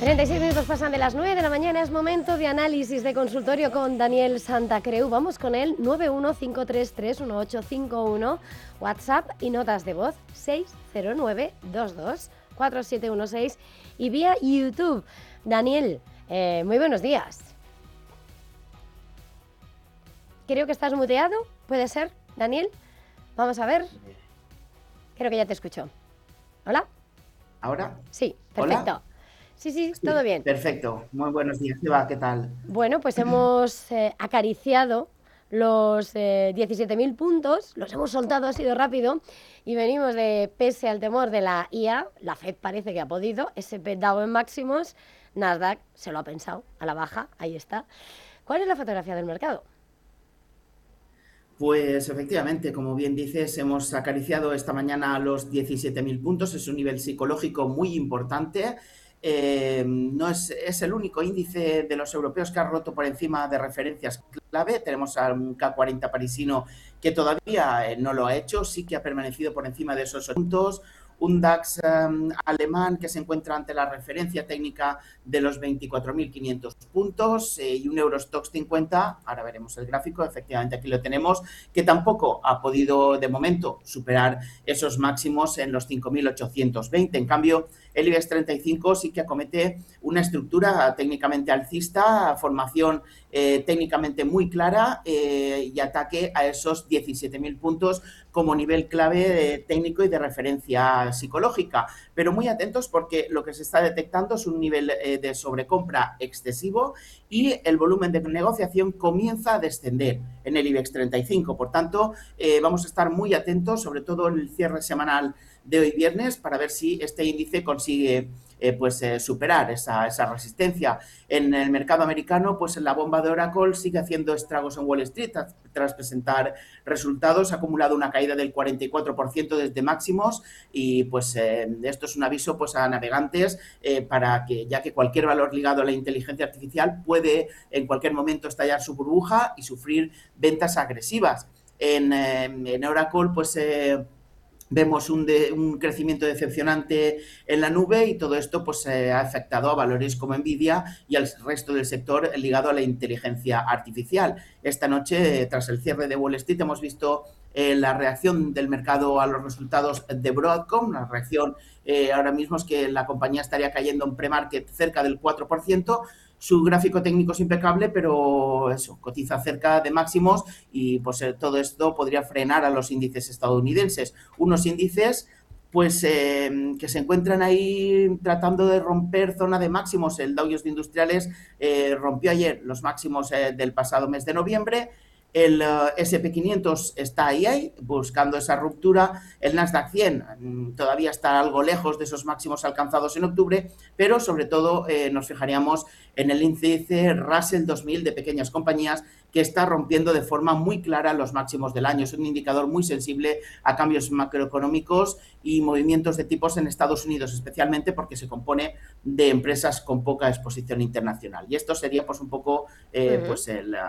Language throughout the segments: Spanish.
36 minutos pasan de las 9 de la mañana, es momento de análisis de consultorio con Daniel Santacreu. Vamos con él, 915331851, WhatsApp y notas de voz 609224716 y vía YouTube. Daniel, muy buenos días. Creo que estás muteado, ¿puede ser, Daniel? Vamos a ver. Creo que ya te escucho. ¿Hola? ¿Ahora? Sí, perfecto. ¿Hola? Sí, todo bien. Perfecto. Muy buenos días, Eva, ¿qué tal? Bueno, pues hemos acariciado los 17.000 puntos, los hemos soltado, ha sido rápido, y venimos de, pese al temor de la IA, la Fed parece que ha podido, S&P Dow en máximos, Nasdaq se lo ha pensado, a la baja, ahí está. ¿Cuál es la fotografía del mercado? Pues efectivamente, como bien dices, hemos acariciado esta mañana los 17.000 puntos, es un nivel psicológico muy importante. No es el único índice de los europeos que ha roto por encima de referencias clave. Tenemos a un K40 parisino que todavía no lo ha hecho, sí que ha permanecido por encima de esos puntos. Un DAX alemán que se encuentra ante la referencia técnica de los 24.500 puntos y un Eurostoxx 50, ahora veremos el gráfico, efectivamente aquí lo tenemos, que tampoco ha podido de momento superar esos máximos en los 5.820. En cambio, el IBEX 35 sí que acomete una estructura técnicamente alcista, formación técnicamente muy clara y ataque a esos 17.000 puntos como nivel clave técnico y de referencia psicológica. Pero muy atentos porque lo que se está detectando es un nivel de sobrecompra excesivo y el volumen de negociación comienza a descender en el IBEX 35. Por tanto, vamos a estar muy atentos, sobre todo en el cierre semanal de hoy viernes, para ver si este índice consigue superar esa resistencia. En el mercado americano, pues la bomba de Oracle sigue haciendo estragos en Wall Street tras presentar resultados, ha acumulado una caída del 44% desde máximos y pues esto es un aviso pues a navegantes para que, ya que cualquier valor ligado a la inteligencia artificial puede en cualquier momento estallar su burbuja y sufrir ventas agresivas. En Oracle, pues vemos un crecimiento decepcionante en la nube y todo esto pues ha afectado a valores como Nvidia y al resto del sector ligado a la inteligencia artificial. Esta noche, tras el cierre de Wall Street, hemos visto la reacción del mercado a los resultados de Broadcom. La reacción ahora mismo es que la compañía estaría cayendo en pre-market cerca del 4%. Su gráfico técnico es impecable, pero eso, cotiza cerca de máximos y pues todo esto podría frenar a los índices estadounidenses. Unos índices pues que se encuentran ahí tratando de romper zona de máximos. El Dow Jones de Industriales rompió ayer los máximos del pasado mes de noviembre. El S&P 500 está ahí buscando esa ruptura. El Nasdaq 100 todavía está algo lejos de esos máximos alcanzados en octubre, pero sobre todo nos fijaríamos en el índice Russell 2000 de pequeñas compañías, que está rompiendo de forma muy clara los máximos del año. Es un indicador muy sensible a cambios macroeconómicos y movimientos de tipos en Estados Unidos, especialmente porque se compone de empresas con poca exposición internacional. Y esto sería pues un poco pues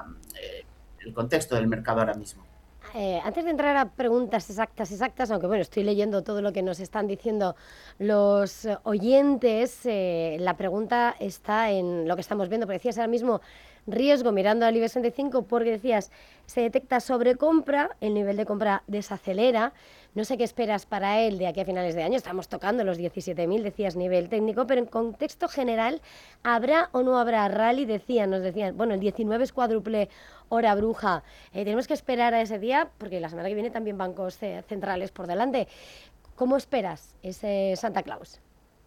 el contexto del mercado ahora mismo. Antes de entrar a preguntas exactas, aunque bueno, estoy leyendo todo lo que nos están diciendo los oyentes, la pregunta está en lo que estamos viendo, porque decías ahora mismo riesgo mirando al IBEX 35, porque decías, se detecta sobrecompra, el nivel de compra desacelera, no sé qué esperas para él de aquí a finales de año, estamos tocando los 17.000, decías nivel técnico, pero en contexto general, ¿habrá o no habrá rally? Nos decían, bueno, el 19 es cuádruple hora bruja, tenemos que esperar a ese día, porque la semana que viene también bancos centrales por delante. ¿Cómo esperas ese Santa Claus?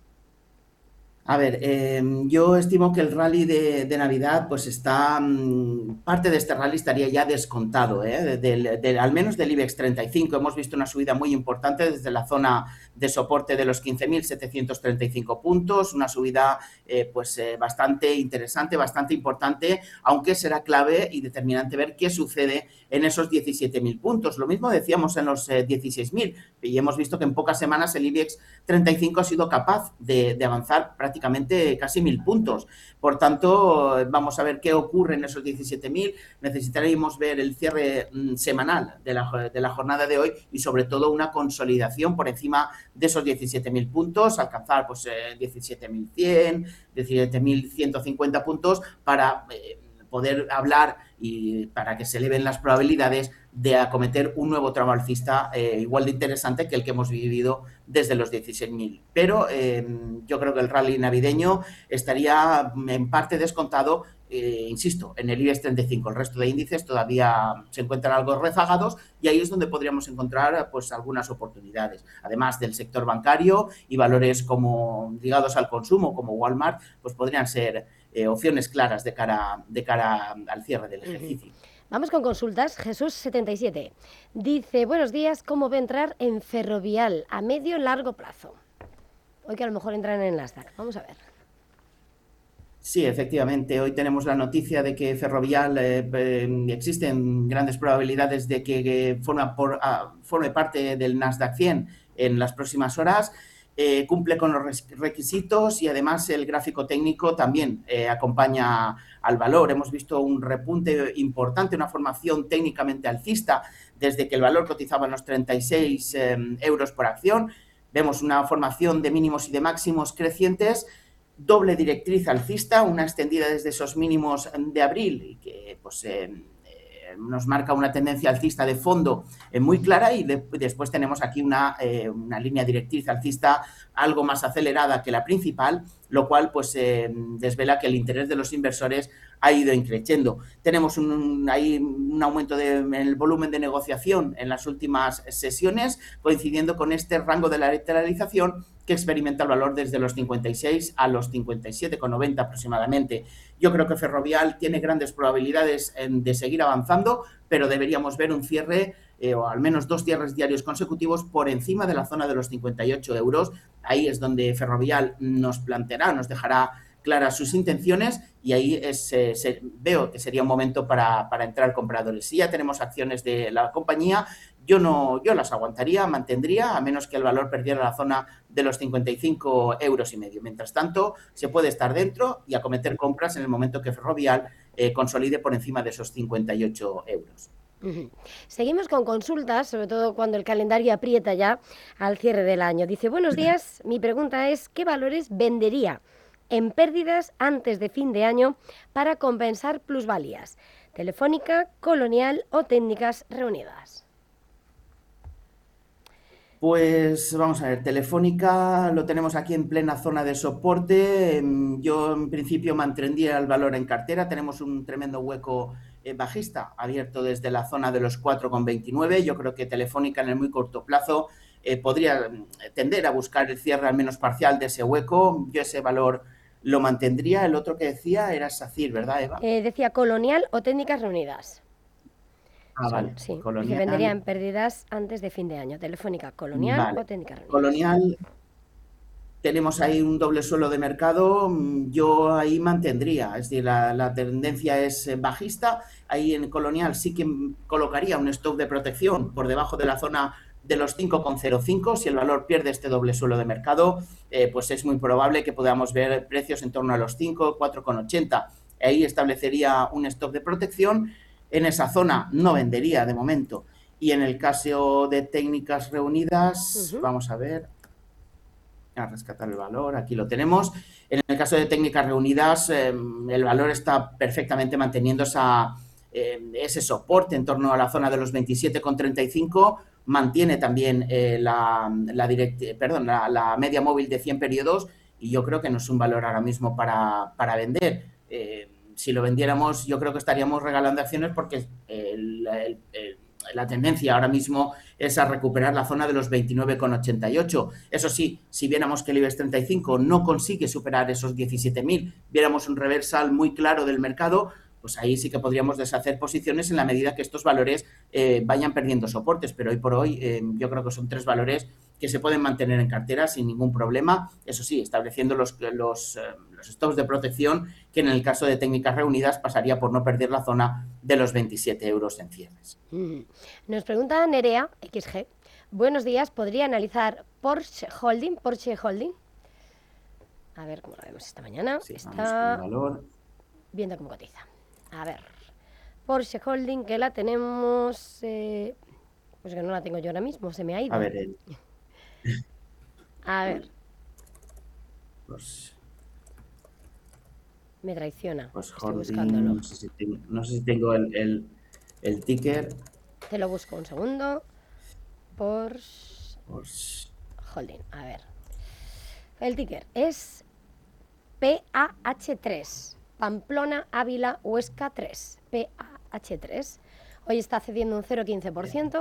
A ver, yo estimo que el rally de Navidad, pues está, parte de este rally estaría ya descontado, al menos del IBEX 35. Hemos visto una subida muy importante desde la zona de soporte de los 15.735 puntos, una subida bastante interesante, bastante importante, aunque será clave y determinante ver qué sucede en esos 17.000 puntos. Lo mismo decíamos en los 16.000 y hemos visto que en pocas semanas el IBEX 35 ha sido capaz de avanzar prácticamente prácticamente casi 1.000 puntos. Por tanto, vamos a ver qué ocurre en esos 17.000. Necesitaríamos ver el cierre semanal de la jornada de hoy y sobre todo una consolidación por encima de esos 17.000 puntos, alcanzar pues 17.100, 17.150 puntos para poder hablar y para que se eleven las probabilidades de acometer un nuevo tramo alcista igual de interesante que el que hemos vivido desde los 16.000. Pero yo creo que el rally navideño estaría en parte descontado, insisto, en el IBEX 35. El resto de índices todavía se encuentran algo rezagados y ahí es donde podríamos encontrar pues algunas oportunidades. Además del sector bancario y valores como ligados al consumo, como Walmart, pues podrían ser opciones claras de cara al cierre del ejercicio. Vamos con consultas. Jesús77 dice, buenos días, ¿cómo va a entrar en Ferrovial a medio y largo plazo? Hoy que a lo mejor entran en Nasdaq. Vamos a ver. Sí, efectivamente. Hoy tenemos la noticia de que Ferrovial existen grandes probabilidades de que forme parte del Nasdaq 100 en las próximas horas. Cumple con los requisitos y además el gráfico técnico también acompaña al valor. Hemos visto un repunte importante, una formación técnicamente alcista desde que el valor cotizaba en los 36 euros por acción. Vemos una formación de mínimos y de máximos crecientes, doble directriz alcista, una extendida desde esos mínimos de abril y que pues nos marca una tendencia alcista de fondo muy clara y después tenemos aquí una línea directriz alcista algo más acelerada que la principal, lo cual pues desvela que el interés de los inversores ha ido increciendo. Tenemos ahí un aumento en el volumen de negociación en las últimas sesiones, coincidiendo con este rango de lateralización que experimenta el valor desde los 56 a los 57,90 aproximadamente. Yo creo que Ferrovial tiene grandes probabilidades de seguir avanzando, pero deberíamos ver un cierre o al menos 2 cierres diarios consecutivos por encima de la zona de los 58 euros. Ahí es donde Ferrovial nos dejará claras sus intenciones y ahí veo que sería un momento para entrar compradores. Si ya tenemos acciones de la compañía, yo las aguantaría, mantendría, a menos que el valor perdiera la zona de los 55 euros y medio. Mientras tanto, se puede estar dentro y acometer compras en el momento que Ferrovial consolide por encima de esos 58 euros. Seguimos con consultas, sobre todo cuando el calendario aprieta ya al cierre del año. Dice, buenos días, mi pregunta es, ¿qué valores vendería en pérdidas antes de fin de año para compensar plusvalías? Telefónica, Colonial o Técnicas Reunidas. Pues vamos a ver, Telefónica lo tenemos aquí en plena zona de soporte. Yo en principio mantendría el valor en cartera. Tenemos un tremendo hueco bajista abierto desde la zona de los 4,29. Yo creo que Telefónica en el muy corto plazo podría tender a buscar el cierre al menos parcial de ese hueco. Yo ese valor lo mantendría. El otro que decía era SACIR, ¿verdad, Eva? Decía Colonial o Técnicas Reunidas. Vale. Sí, Colonial. que vendería en pérdidas antes de fin de año. Telefónica, Colonial o Técnicas Reunidas. Colonial, tenemos ahí un doble suelo de mercado, yo ahí mantendría, es decir, la tendencia es bajista, ahí en Colonial sí que colocaría un stop de protección por debajo de la zona de los 5,05, si el valor pierde este doble suelo de mercado, pues es muy probable que podamos ver precios en torno a los 5, 4,80, ahí establecería un stop de protección. En esa zona no vendería de momento. Y en el caso de Técnicas Reunidas, vamos a ver, a rescatar el valor, aquí lo tenemos. En el caso de Técnicas Reunidas, el valor está perfectamente manteniendo ese soporte en torno a la zona de los 27,35, mantiene también la media móvil de 100 periodos y yo creo que no es un valor ahora mismo para vender. Si lo vendiéramos, yo creo que estaríamos regalando acciones porque la tendencia ahora mismo es a recuperar la zona de los 29,88. Eso sí, si viéramos que el IBEX 35 no consigue superar esos 17.000, viéramos un reversal muy claro del mercado, pues ahí sí que podríamos deshacer posiciones en la medida que estos valores vayan perdiendo soportes. Pero hoy por hoy yo creo que son 3 valores que se pueden mantener en cartera sin ningún problema. Eso sí, estableciendo los stops de protección, que en el caso de Técnicas Reunidas pasaría por no perder la zona de los 27 euros en cierres. Nos pregunta Nerea XG. Buenos días, ¿podría analizar Porsche Holding? A ver cómo lo vemos esta mañana. Sí, vamos con el Está valor. viendo cómo cotiza. A ver. Porsche Holding, que la tenemos... pues que no la tengo yo ahora mismo, se me ha ido. A ver, A ver, pues me traiciona. Pues Estoy Holding, buscándolo. no sé si tengo el ticker. Te lo busco un segundo. Porsche Pues, Holding, a ver. El ticker es PAH3. Pamplona, Ávila, Huesca 3. PAH3. Hoy está cediendo un 0,15%.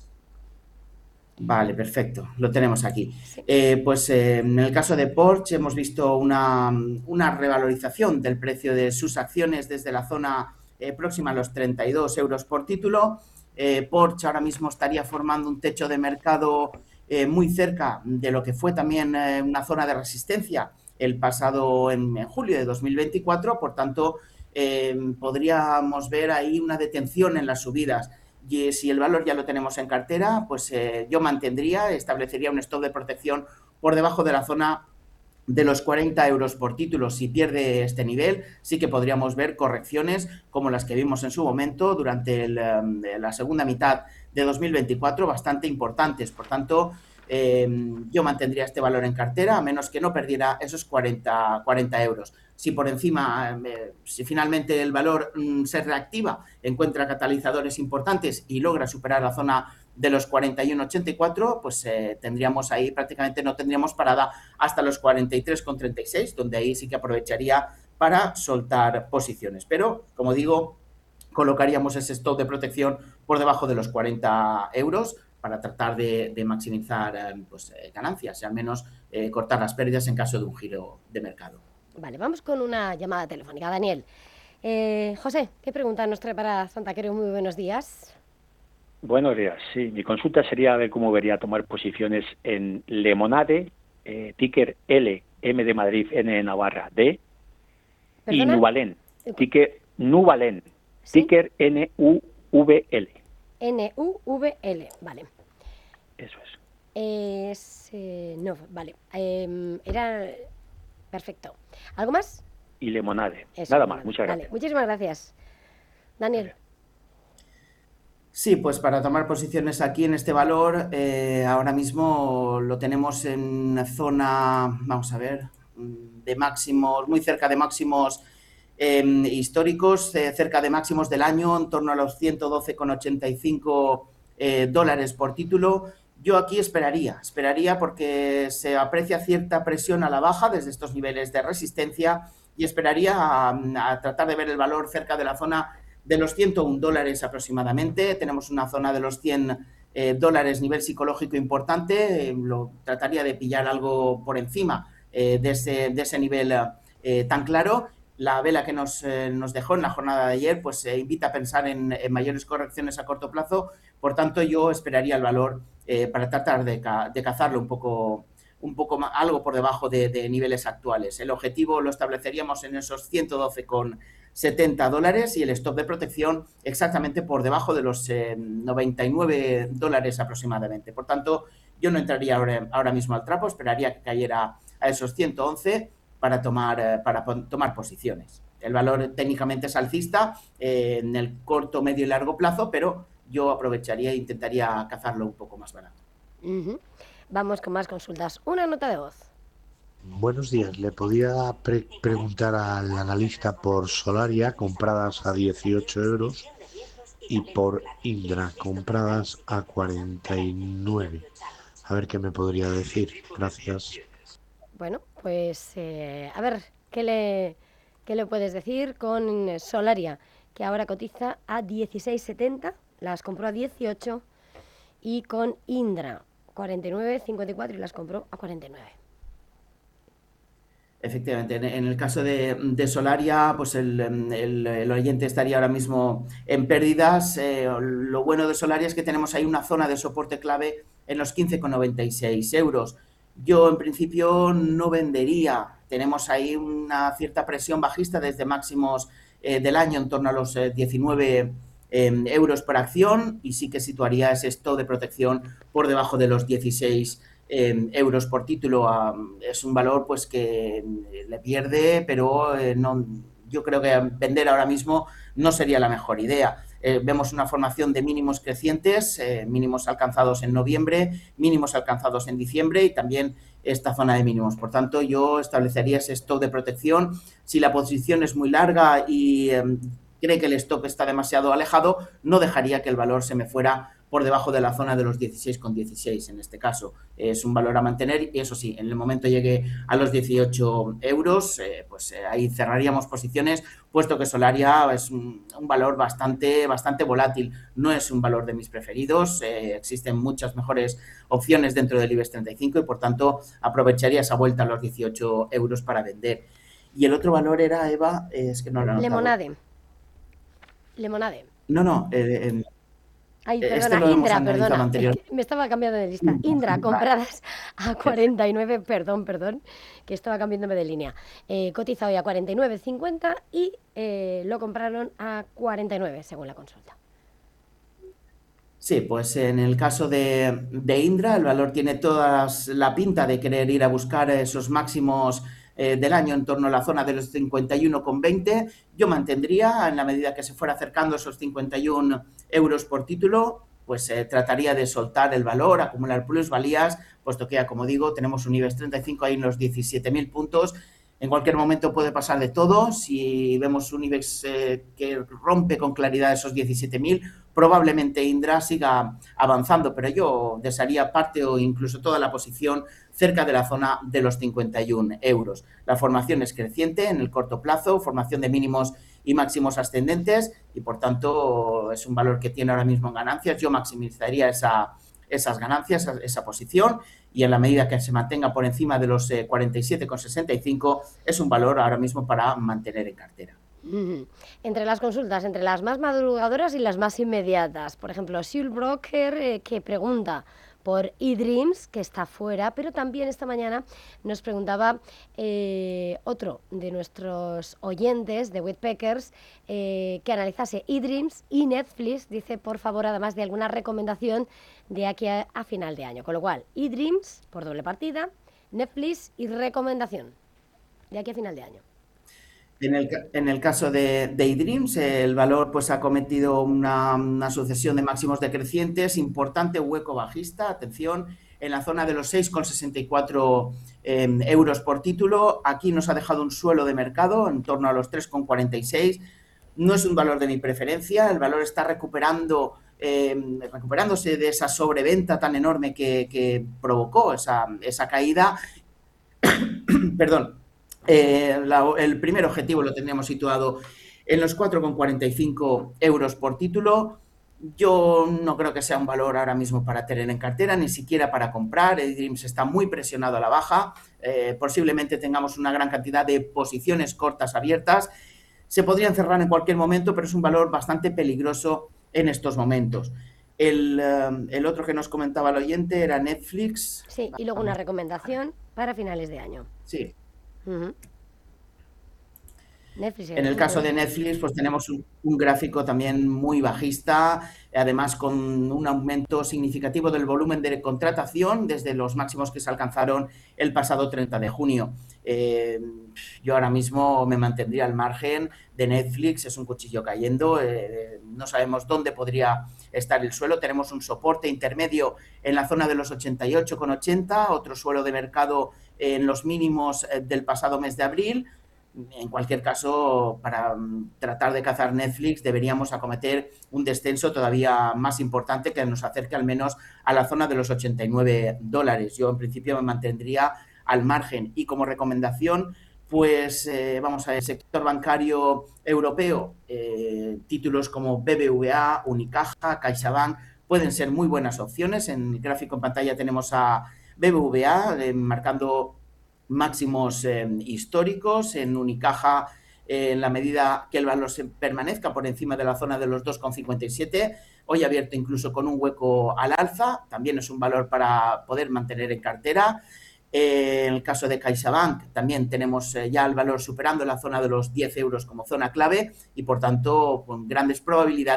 vale, perfecto. Lo tenemos aquí. Sí. Pues en el caso de Porsche hemos visto una revalorización del precio de sus acciones desde la zona próxima a los 32 euros por título. Porsche ahora mismo estaría formando un techo de mercado muy cerca de lo que fue también una zona de resistencia el pasado en julio de 2024. Por tanto, podríamos ver ahí una detención en las subidas. Y si el valor ya lo tenemos en cartera, pues yo establecería un stop de protección por debajo de la zona de los 40 euros por título. Si pierde este nivel, sí que podríamos ver correcciones como las que vimos en su momento durante la segunda mitad de 2024, bastante importantes. Por tanto, yo mantendría este valor en cartera, a menos que no perdiera esos 40 euros. Si por encima, si finalmente el valor se reactiva, encuentra catalizadores importantes y logra superar la zona de los 41,84, pues tendríamos ahí, prácticamente no tendríamos parada hasta los 43,36, donde ahí sí que aprovecharía para soltar posiciones. Pero, como digo, colocaríamos ese stop de protección por debajo de los 40 euros para tratar de maximizar ganancias y al menos cortar las pérdidas en caso de un giro de mercado. Vale, vamos con una llamada telefónica. Daniel. José, ¿qué pregunta nos trae para Santa Creu? Muy buenos días. Buenos días, sí. Mi consulta sería a ver cómo vería tomar posiciones en Lemonade, ticker L, M de Madrid, N de Navarra, D, ¿Perdona? y Nuvalén, ticker Nuvalén, ¿Sí? ticker NUVL. NUVL, vale. Eso es. No, vale. Era perfecto. ¿Algo más? Y Lemonade. Eso, Nada Lemonade. más, muchas gracias. Vale, muchísimas gracias. Daniel. Sí, pues para tomar posiciones aquí en este valor, ahora mismo lo tenemos en zona, vamos a ver, de máximos, muy cerca de máximos históricos, cerca de máximos del año, en torno a los 112,85 dólares por título. Yo aquí esperaría porque se aprecia cierta presión a la baja desde estos niveles de resistencia y esperaría a tratar de ver el valor cerca de la zona de los 101 dólares aproximadamente. Tenemos una zona de los 100 dólares, nivel psicológico importante. Lo trataría de pillar algo por encima de ese nivel tan claro. La vela que nos dejó en la jornada de ayer pues invita a pensar en mayores correcciones a corto plazo. Por tanto, yo esperaría el valor para tratar de cazarlo un poco más, algo por debajo de niveles actuales. El objetivo lo estableceríamos en esos 112,70 dólares y el stop de protección exactamente por debajo de los 99 dólares aproximadamente. Por tanto, yo no entraría ahora mismo al trapo, esperaría que cayera a esos 111 para tomar posiciones. El valor técnicamente es alcista en el corto, medio y largo plazo, pero yo aprovecharía e intentaría cazarlo un poco más barato. Vamos con más consultas. Una nota de voz. Buenos días. Le podía preguntar al analista por Solaria, compradas a 18 euros, y por Indra, compradas a 49. A ver qué me podría decir. Gracias. Bueno, pues a ver, ¿qué le puedes decir con Solaria? Que ahora cotiza a 16,70, las compró a 18, y con Indra 49,54 y las compró a 49. Efectivamente, en el caso de Solaria, pues el oyente estaría ahora mismo en pérdidas. Lo bueno de Solaria es que tenemos ahí una zona de soporte clave en los 15,96 euros. Yo en principio no vendería. Tenemos ahí una cierta presión bajista desde máximos del año en torno a los 19 euros por acción y sí que situaría ese stop de protección por debajo de los 16 euros por título. Es un valor pues que le pierde, pero no, yo creo que vender ahora mismo no sería la mejor idea. Vemos una formación de mínimos crecientes, mínimos alcanzados en noviembre, mínimos alcanzados en diciembre y también esta zona de mínimos. Por tanto, yo establecería ese stop de protección. Si la posición es muy larga y cree que el stop está demasiado alejado, no dejaría que el valor se me fuera por debajo de la zona de los 16,16 en este caso. Es un valor a mantener y eso sí, en el momento llegue a los 18 euros, ahí cerraríamos posiciones, puesto que Solaria es un valor bastante volátil. No es un valor de mis preferidos, existen muchas mejores opciones dentro del IBEX 35 y por tanto aprovecharía esa vuelta a los 18 euros para vender. Y el otro valor era, Eva, es que no lo he anotado. Lemonade. No, Ay, este perdona, lo hemos Indra, analizado perdona, anteriormente. es que me estaba cambiando de lista. Indra, compradas a 49, perdón, que estaba cambiándome de línea. Cotiza hoy a 49,50 y lo compraron a 49, según la consulta. Sí, pues en el caso de Indra, el valor tiene toda la pinta de querer ir a buscar esos máximos del año en torno a la zona de los 51,20. Yo mantendría, en la medida que se fuera acercando esos 51 euros por título, pues trataría de soltar el valor, acumular plusvalías, puesto que ya, como digo, tenemos un IBEX 35 ahí en los 17.000 puntos. En cualquier momento puede pasar de todo. Si vemos un IBEX que rompe con claridad esos 17.000, probablemente Indra siga avanzando, pero yo desharía parte o incluso toda la posición cerca de la zona de los 51 euros. La formación es creciente en el corto plazo, formación de mínimos y máximos ascendentes y por tanto es un valor que tiene ahora mismo en ganancias. Yo maximizaría esas ganancias, esa posición, y en la medida que se mantenga por encima de los 47,65 es un valor ahora mismo para mantener en cartera. Entre las consultas, entre las más madrugadoras y las más inmediatas, por ejemplo, Shield Broker que pregunta por eDreams, que está fuera, pero también esta mañana nos preguntaba otro de nuestros oyentes de Whitpackers que analizase eDreams y Netflix, dice por favor, además de alguna recomendación de aquí a final de año. Con lo cual, eDreams por doble partida, Netflix y recomendación de aquí a final de año. En el caso de eDreams, el valor pues ha cometido una sucesión de máximos decrecientes, importante hueco bajista, atención, en la zona de los 6,64 euros por título. Aquí nos ha dejado un suelo de mercado en torno a los 3,46. No es un valor de mi preferencia, el valor está recuperándose de esa sobreventa tan enorme que provocó esa caída. Perdón. El primer objetivo lo tendríamos situado en los 4,45 euros por título. Yo no creo que sea un valor ahora mismo para tener en cartera, ni siquiera para comprar. eDreams está muy presionado a la baja. Posiblemente tengamos una gran cantidad de posiciones cortas abiertas. Se podrían cerrar en cualquier momento, pero es un valor bastante peligroso en estos momentos. El otro que nos comentaba el oyente era Netflix. Sí, y luego una recomendación para finales de año. Sí. Netflix, en el caso de Netflix, pues tenemos un gráfico también muy bajista, además con un aumento significativo del volumen de contratación desde los máximos que se alcanzaron el pasado 30 de junio. Yo ahora mismo me mantendría al margen de Netflix, es un cuchillo cayendo, no sabemos dónde podría estar el suelo. Tenemos un soporte intermedio en la zona de los 88,80, otro suelo de mercado en los mínimos del pasado mes de abril. En cualquier caso, para tratar de cazar Netflix deberíamos acometer un descenso todavía más importante que nos acerque al menos a la zona de los $89. Yo en principio me mantendría al margen y como recomendación, pues vamos a ver, sector bancario europeo, títulos como BBVA, Unicaja, CaixaBank pueden ser muy buenas opciones. En el gráfico en pantalla tenemos a BBVA marcando máximos históricos, en Unicaja en la medida que el valor se permanezca por encima de la zona de los 2,57, hoy abierto incluso con un hueco al alza, también es un valor para poder mantener en cartera. En el caso de CaixaBank también tenemos ya el valor superando la zona de los 10 euros como zona clave y por tanto con grandes probabilidades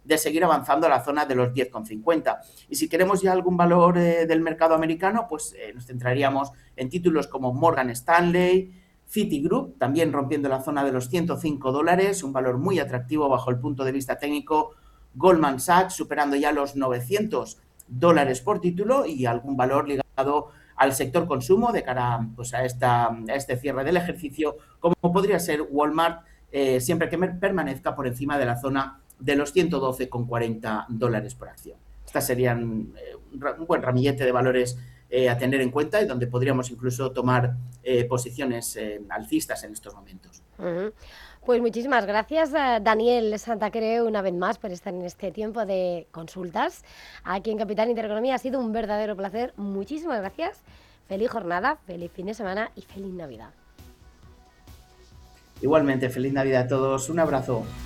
de seguir avanzando a la zona de los 10,50. Y si queremos ya algún valor del mercado americano, pues nos centraríamos en títulos como Morgan Stanley, Citigroup, también rompiendo la zona de los $105, un valor muy atractivo bajo el punto de vista técnico, Goldman Sachs superando ya los $900 por título y algún valor ligado al sector consumo de cara pues, a este cierre del ejercicio, como podría ser Walmart, siempre que permanezca por encima de la zona de los $112,40 por acción. Estas serían un buen ramillete de valores a tener en cuenta y donde podríamos incluso tomar posiciones alcistas en estos momentos. Pues muchísimas gracias, Daniel Santacreu, una vez más por estar en este tiempo de consultas aquí en Capital Intereconomía. Ha sido un verdadero placer. Muchísimas gracias. Feliz jornada, feliz fin de semana y feliz Navidad. Igualmente, feliz Navidad a todos. Un abrazo.